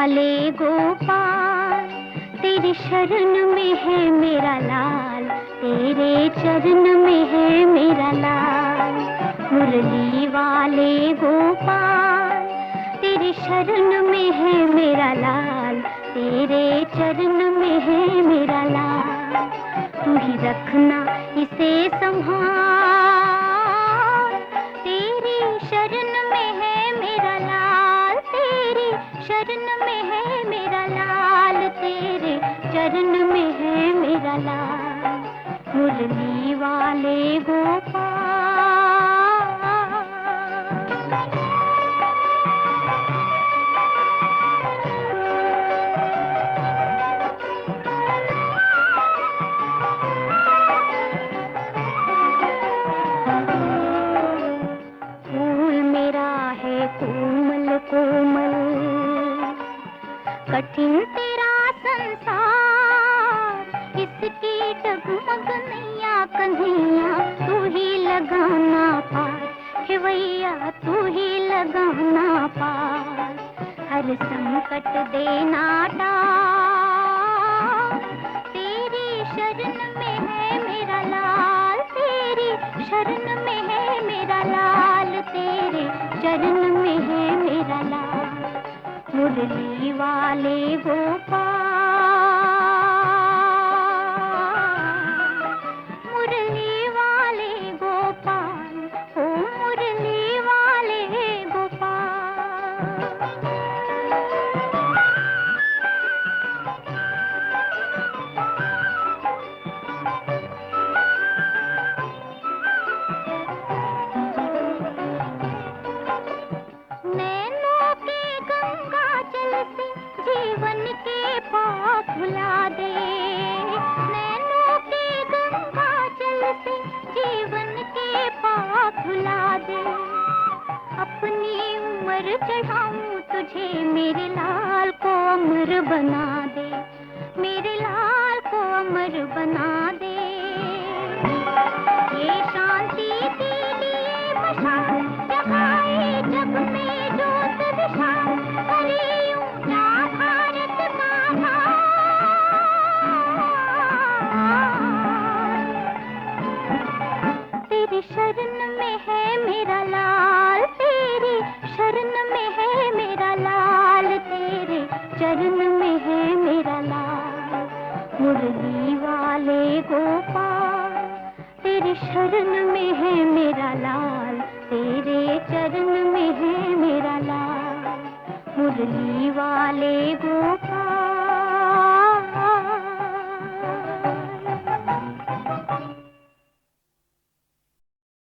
वाले गोपाल, तेरी शरण में है मेरा लाल, तेरे चरण में है मेरा लाल। मुरली वाले गोपाल, तेरी शरण में है मेरा लाल, तेरे चरण में है मेरा लाल। तू ही रखना इसे संभाल, तेरी शरण में है मेरा लाल, तेरी शरण में है मेरा लाल, तेरे चरण में है मेरा लाल। मुरली वाले गोपाल। फूल मेरा है कोमल कोमल, कठिन तेरा संसार, किसकी डगमग नैया कन्हैया, तू ही लगाना पार, हे भैया तू ही लगाना पार। हर संकट देना टार, तेरी शरण में है मेरा लाल, तेरी शरण में है मेरा लाल, तेरे चरण में है मेरा लाल। मुरली वाले गोपाल, मुरली वाले गोपाल, ओ मुरली वाले गोपाल। नैनों के गंगा जल से जीवन के पाप भुला दे, नैनों के गंगा जल से जीवन के पाप भुला दे। अपनी उम्र चढ़ाऊं तुझे मेरे लाल को अमर बना दे, मेरे लाल को अमर बना दे। ये शांति के लिए मशाल जगाए जग में जोत विशाल, करे ऊंचा भारत का भार। तेरी शरण में है मेरा लाल, तेरी शरण में है मेरा लाल, तेरे चरण में है मेरा लाल। मुरली वाले गोपाल, तेरी शरण में है मेरा लाल, तेरे चरण में है मेरा लाल। मुरली वाले गोपाल।